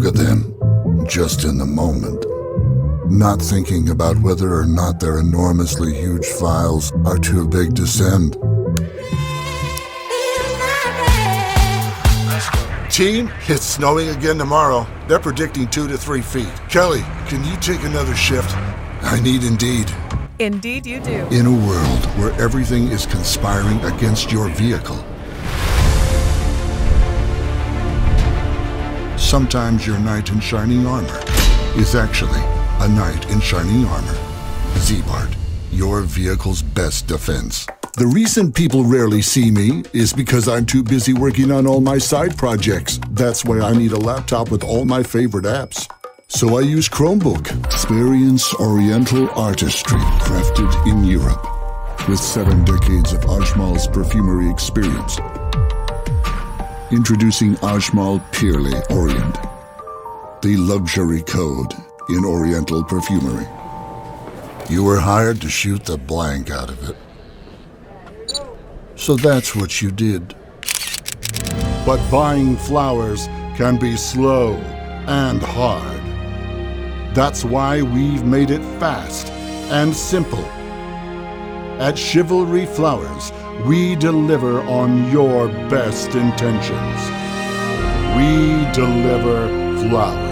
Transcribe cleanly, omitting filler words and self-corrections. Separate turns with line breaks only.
at them, just in the moment, not thinking about whether or not their enormously huge files are too big to send.
Team, it's snowing again tomorrow. They're predicting 2 to 3 feet. Kelly, can you take another shift?
I need Indeed.
Indeed you do.
In a world where everything is conspiring against your vehicle, sometimes your knight in shining armor is actually a knight in shining armor. Z-Bart, your vehicle's best defense. The reason people rarely see me is because I'm too busy working on all my side projects. That's why I need a laptop with all my favorite apps. So I use Chromebook. Experience Oriental artistry crafted in Europe with 7 decades of Ajmal's perfumery experience. Introducing Ajmal Pirli Orient, the luxury code in Oriental perfumery. You were hired to shoot the blank out of it. So that's what you did. But buying flowers can be slow and hard. That's why we've made it fast and simple. At Chivalry Flowers, we deliver on your best intentions. We deliver flowers.